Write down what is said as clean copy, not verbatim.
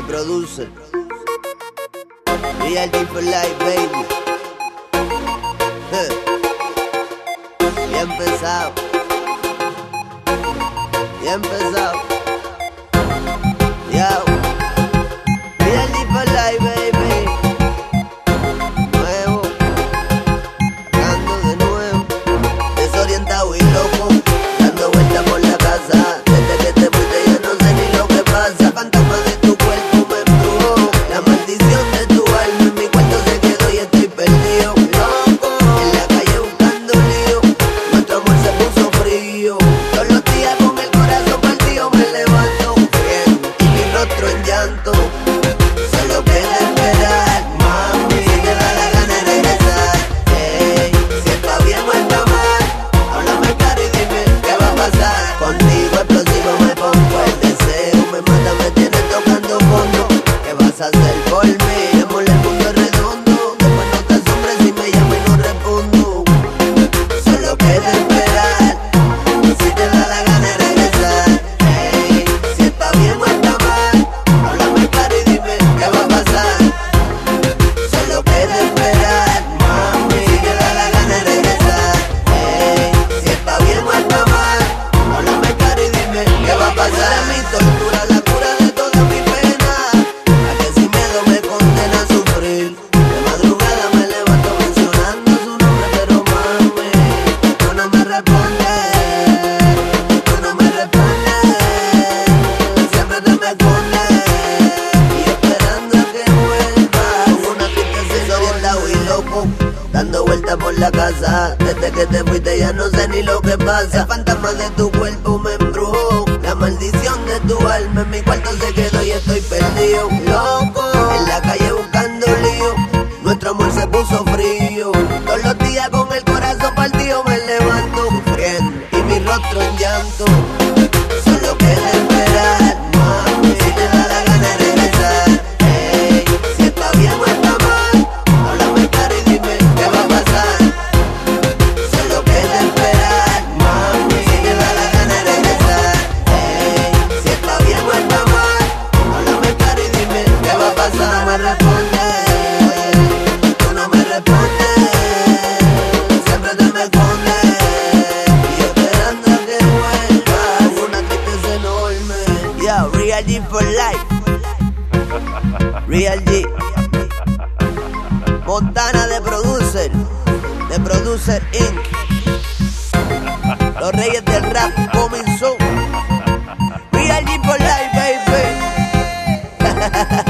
produce. Real G for life, baby. Ya empezado. Ya empezado. Yo. Real G for life, baby. Nuevo. Ando de nuevo. Desorientado y loco. Dando vueltas por la casa. Desde que te fuiste ya no sé ni lo que pasa. Fantasma de tu cuerpo me embrujó. La maldición de tu alma en mi cuarto se quedó y estoy perdido. Loco. En la calle buscando lío. Nuestro amor se puso frío. Todos los días con el corazón partido me levanto bien y mi rostro en llanto. Solo queda esperar, mami. Si te da la gana de regresar, hey, si está bien o está mal, háblame claro y dime qué va a pasar. Contigo explosivo me pongo el deseo, me mata, me tienes tocando fondo. ¿Qué vas a hacer por mí? Démosle el mundo redondo. Después no te asombres si me llamo y no respondo. Solo queda esperar, si te da la gana de regresar, hey, si está bien o está mal, háblame claro y dime qué va a pasar. Solo queda esperar, mami. Si te da la gana de regresar, hey, si está bien o está mal, háblame claro y dime qué va a pasar. Mi tortura, la cura de toda mi pena, a que sin miedo me condena a sufrir. De madrugada me levanto mencionando su nombre, pero mami, tú no me respondes, tú no me respondes, siempre te me escondes y esperando a que vuelva. Con una tristeza desorientado y loco, dando vueltas por la casa. Desde que te fuiste ya no sé ni lo que pasa. El fantasma de tu cuerpo me embrujó. La maldición de tu alma en mi cuarto se quedó y estoy perdido. Loco, en la calle buscando lío. Nuestro amor se puso frío. Todos los días con el corazón partido me levanto sufriendo y mi rostro en llanto. Solo queda esperar, mami. Si te da la gana de regresar, hey, si está bien o está mal, háblame claro y dime qué va a pasar. Solo queda esperar, mami. Si te da la gana de regresar, hey, si está bien o está mal, háblame claro y dime qué va a pasar. No me respondes, oye, tú no me respondes, siempre te me escondes y esperando a que vuelvas. Una tristeza enorme. Yo, Real G for life. Real G. Montana de Producer Inc. Los reyes del rap coming soon. Real G for life, baby.